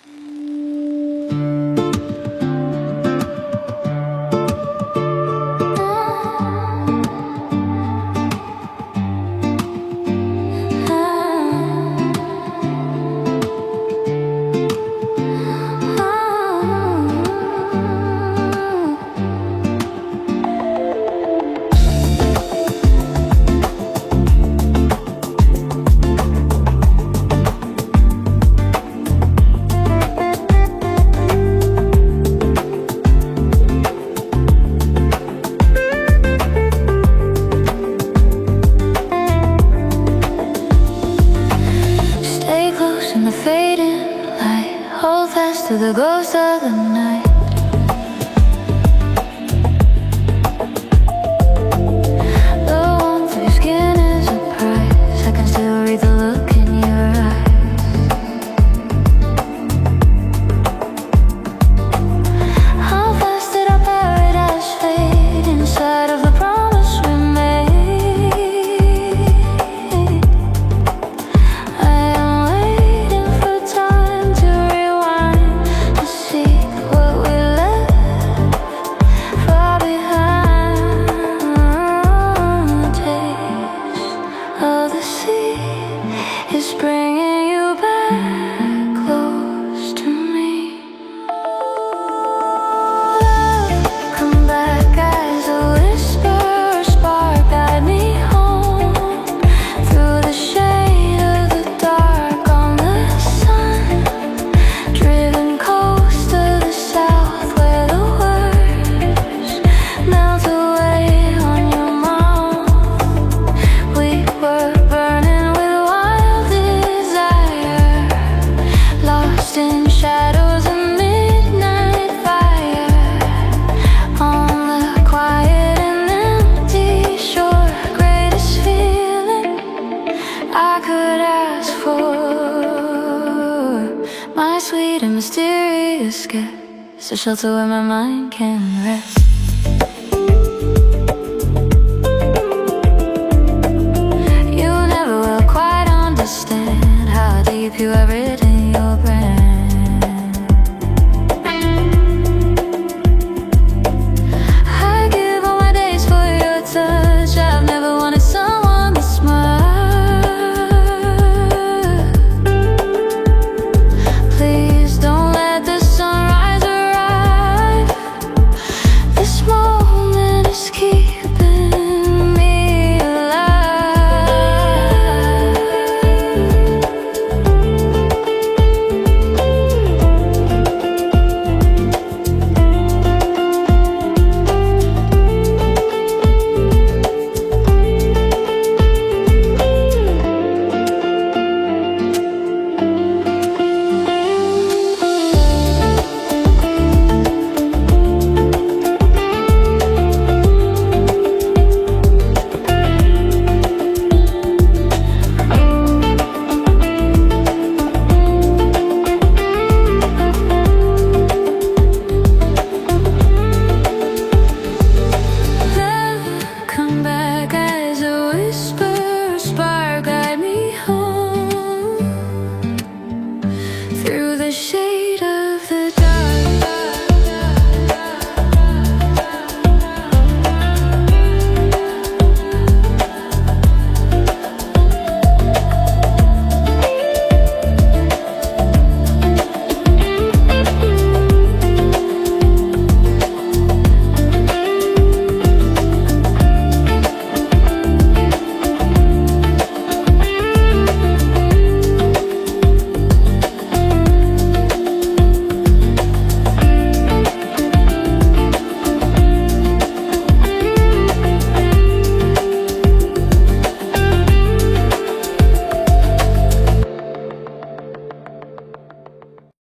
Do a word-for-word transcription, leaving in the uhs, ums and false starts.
To the ghost of the night. The warmth of your skin is a price. I can still read the look in your eyes. How fast did our paradise fade inside of the promise we made? I am waiting for time to rewind, see what we left far behind. The taste of the sea is bringing you back close to me. Love, come back as a whisper, a spark, guide me home through the shade of the dark on the sun driven coast of the south, where the words melt away on your mouth. We were burning with wild desire, lost in shadows of midnight fire, on the quiet and empty shore. Greatest feeling I could ask for, my sweet and mysterious guest, a shelter where my mind can rest. You never will quite understand how deep you are.